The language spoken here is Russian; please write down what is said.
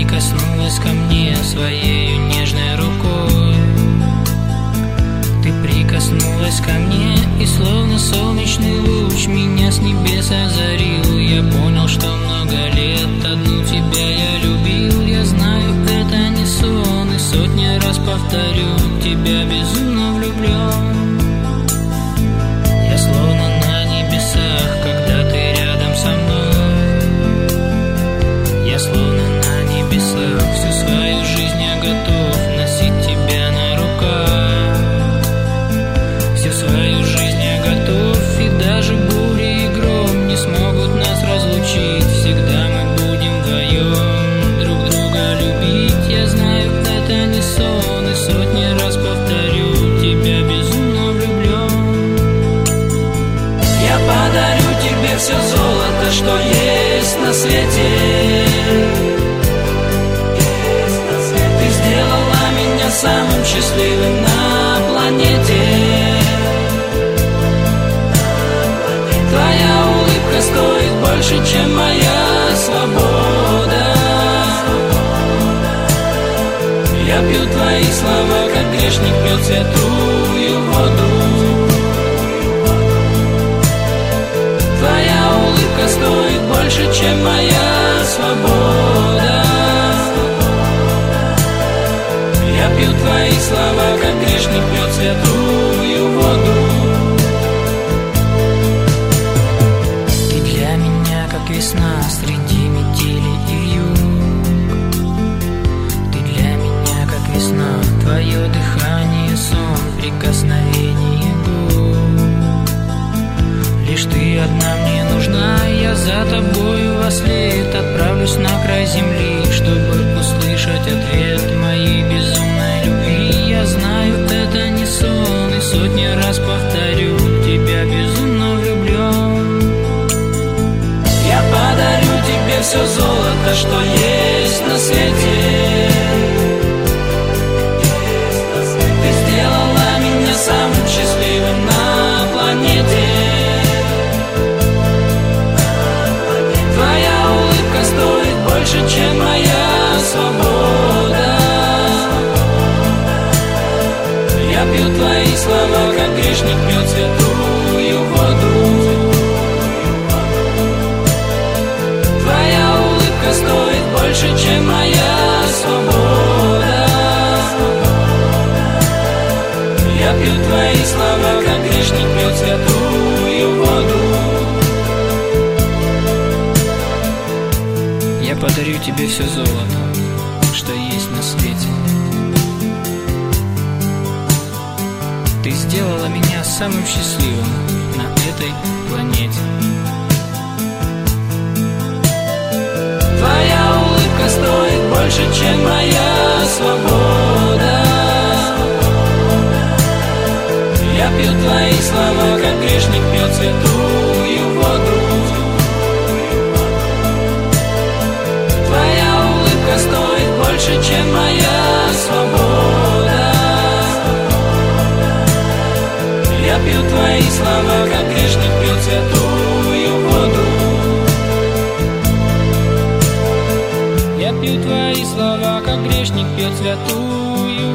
прикоснулась ко мне своей нежной рукой. Ты прикоснулась ко мне, и словно солнечный луч меня с небес озарил. Я понял, что много лет одну тебя я любил. Я знаю, это не сон, и сотни раз повторю, в тебя безумно влюблен. Я словно на небесах, когда ты рядом со мной. Я словно на небесах, всю свою жизнь я готов носить тебя на руках. Всю свою жизнь я готов, и даже бури и гром не смогут нас разлучить. Всегда мы будем вдвоем друг друга любить. Я знаю, это не сон, и сотни раз повторю, в тебя безумно влюблен. Я подарю тебе все золото, что есть на свете. Ты сделала меня самым счастливым на планете. Твоя улыбка стоит больше, чем моя свобода. Я пью твои слова, как грешник пьет святую воду. Твоя улыбка стоит больше, чем моя свобода. Я пью твои слова, как грешник пьет святую воду. Ты для меня, как весна среди метели и вьюг. Ты для меня, как весна, твое дыхание, сон, прикосновение губ. Лишь ты одна мне нужна, я за тобою во след отправлюсь на край земли, чтобы услышать ответ моей безумной любви. Я знаю, это не сон, и сотни раз повторю, в тебя безумно влюблен. Я подарю тебе все золото, что есть на свете. Ты сделала меня самым счастливым на планете. Твоя улыбка стоит больше, чем моя свобода. Я пью твои слова, как грешник пьет святую воду. Твоя улыбка стоит больше, чем моя свобода. Я пью твои слова, как грешник пьет святую воду. Я подарю тебе все золото, что есть на свете. Ты сделала меня самым счастливым на этой планете. Твоя улыбка стоит больше, чем моя свобода. Я пью твои слова, как грешник пьет святую воду. Твоя улыбка стоит больше, чем моя свобода. Я пью твои слова, как грешник пьет святую воду. Я пью твои слова, как грешник пьет святую